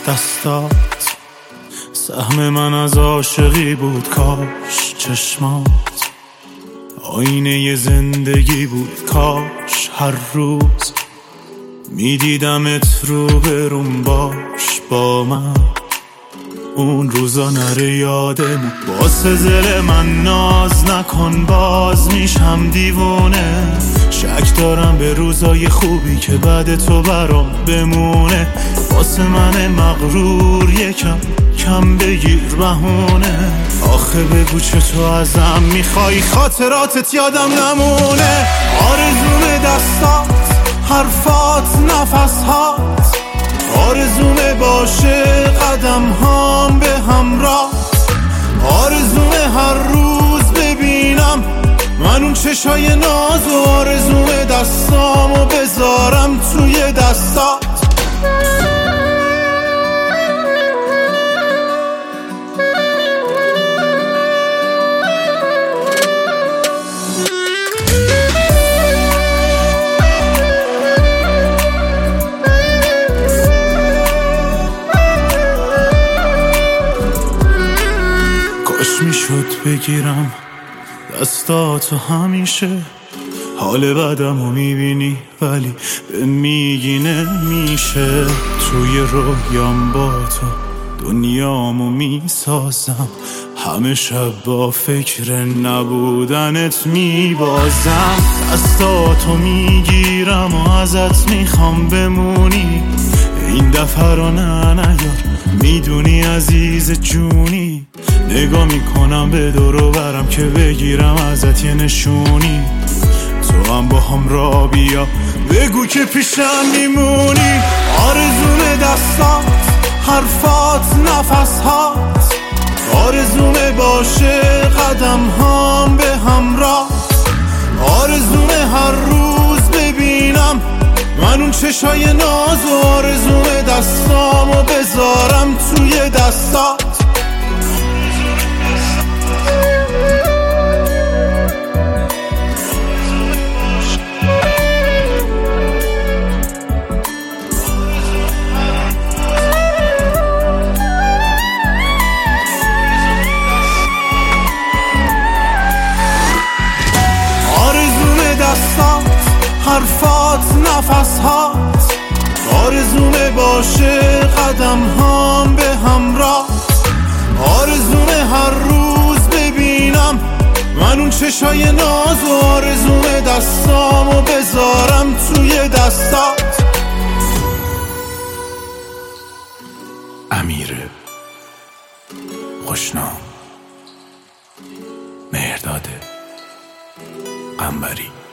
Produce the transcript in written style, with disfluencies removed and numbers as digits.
دستات. سهم من از عاشقی بود، کاش چشمات آینه زندگی بود، کاش هر روز میدیدمت رو بروم باش با من. اون روزا نره یادمون، واسه دل من ناز نکن، باز میشم دیوونه. شک دارم به روزای خوبی که بعد تو برام بمونه. واسه من مغرور یکم کم بگیر بهونه. آخه بگو چطور ازم میخوای خاطراتت یادم نمونه. آرزوم دستات، حرفات، نفسهات، آرزوم باشه قدم هام به همراه. آرزوم هر روز ببینم من اون چشای ناز، و آرزوم دستامو بذارم توی دستات. کاش میشد بگیرم دستاتو همیشه. حال بدمو میبینی ولی به میگی نمیشه. توی رویام با تو دنیامو میسازم، همه شب با فکر نبودنت میبازم. دستاتو میگیرم و ازت میخوام بمونی. این دفعه رو نیار، میدونی عزیز جونی. نگاه میکنم به دور و برم که بگیرم ازت یه نشونی. تو هم با هم را بیا، بگو که پیشم میمونی. آرزوم دستات، حرفات، نفسهات، آرزوم باشه قدم هام به همراه. آرزوم هر روز ببینم من اون چشای ناز، و آرزوم دستامو بذارم توی دستات. حرفات، نفسهات، آرزوم باشه قدم هام به همراه. آرزوم هر روز ببینم من اون چشای ناز، و آرزوم دستامو بذارم توی دستات. امیر خوشنام، مهرداد قنبری.